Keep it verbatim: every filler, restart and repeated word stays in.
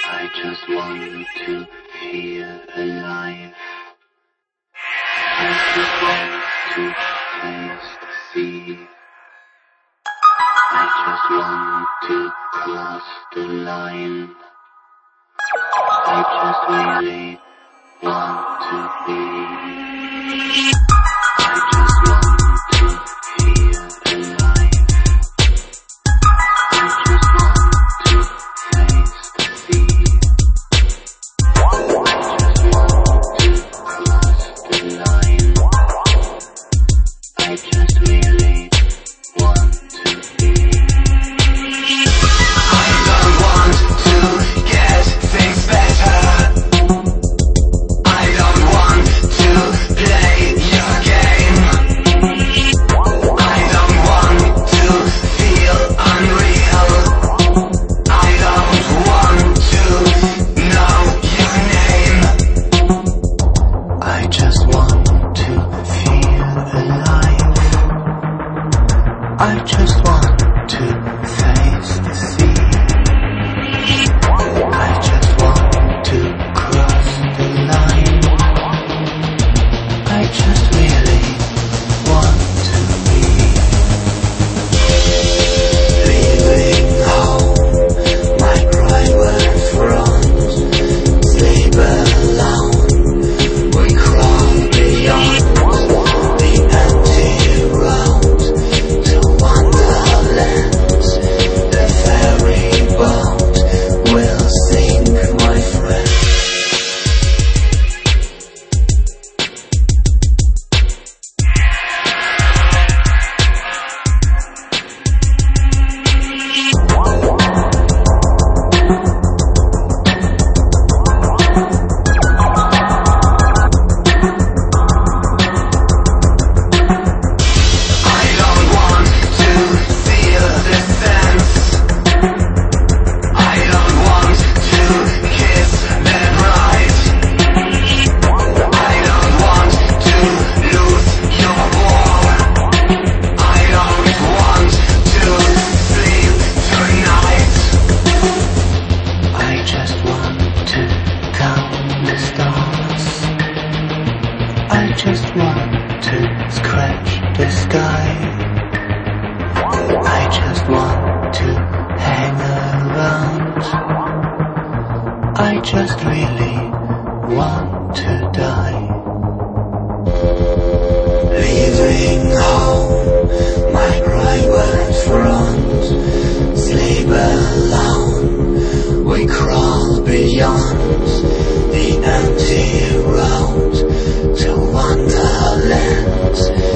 I just want to feel alive. I just want to taste the sea. I just want to cross the line. I just really want to be. I just want to feel alive. I just want to taste the sea. I just want to cross the line. I just really want to be. I don't want to get things better. I don't want to play your game. I don't want to feel unreal. I don't want to know your name. I just want to feel alive. I just want to face the sea. I just want to cross the line. I just really want to be. Leaving home, my private front. Sleep alone, we crawl beyond the empty road to Wonderland. The ferry boat will sink, my friend. I don't want to feel the sense. I don't want to kiss the bride. I don't want to lose your war. I don't want to sleep tonight. I just want to count the stars. I just want to scratch the sky. I just want to hang around. I just really want to die. Leaving home, my private front. Sleep alone, we crawl beyond the empty road to Wonderland.